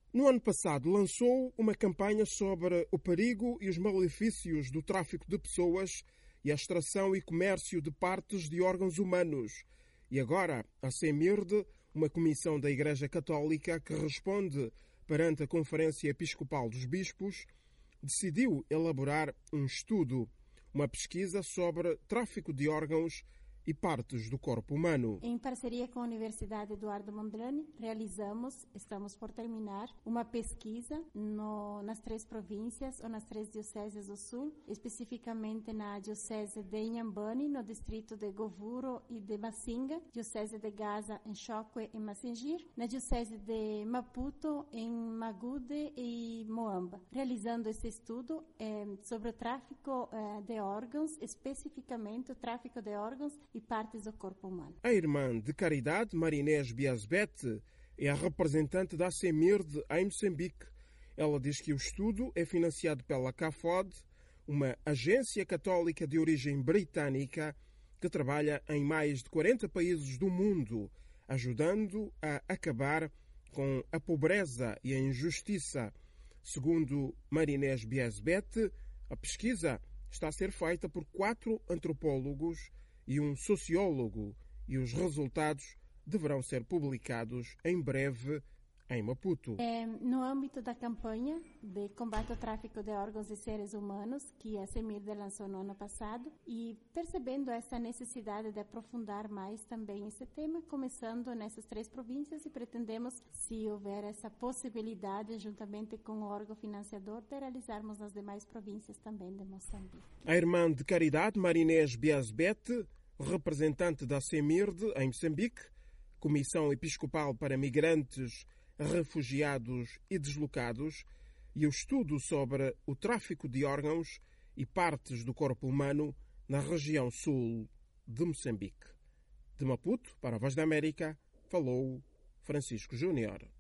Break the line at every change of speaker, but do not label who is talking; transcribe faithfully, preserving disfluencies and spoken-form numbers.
No ano passado lançou uma campanha sobre o perigo e os malefícios do tráfico de pessoas e a extração e comércio de partes de órgãos humanos. E agora, a CEMIRD, uma comissão da Igreja Católica que responde perante a Conferência Episcopal dos Bispos, decidiu elaborar um estudo, uma pesquisa sobre tráfico de órgãos e partes do corpo humano.
Em parceria com a Universidade Eduardo Mondlane, realizamos, estamos por terminar, uma pesquisa no, nas três províncias ou nas três dioceses do Sul, especificamente na diocese de Inhambane, no distrito de Govuro e de Masinga, diocese de Gaza, em Chokwe e Massingir, na diocese de Maputo, em Magude e Moamba. Realizando esse estudo eh, sobre o tráfico eh, de órgãos, especificamente o tráfico de órgãos e partes do corpo humano.
A irmã de caridade, Marinés Biasbete, é a representante da CEMIRD em Moçambique. Ela diz que o estudo é financiado pela C A F O D, uma agência católica de origem britânica que trabalha em mais de quarenta países do mundo, ajudando a acabar com a pobreza e a injustiça. Segundo Marinés Biasbete, a pesquisa está a ser feita por quatro antropólogos e um sociólogo, e os resultados deverão ser publicados em breve em Maputo.
É, no âmbito da campanha de combate ao tráfico de órgãos e seres humanos, que a CEMIRD lançou no ano passado, e percebendo essa necessidade de aprofundar mais também esse tema, começando nessas três províncias, e pretendemos, se houver essa possibilidade, juntamente com o órgão financiador, de realizarmos nas demais províncias também de Moçambique.
A irmã de caridade, Marinés Biasbete, representante da CEMIRD em Moçambique, Comissão Episcopal para Migrantes, Refugiados e Deslocados, e o estudo sobre o tráfico de órgãos e partes do corpo humano na região sul de Moçambique. De Maputo, para a Voz da América, falou Francisco Júnior.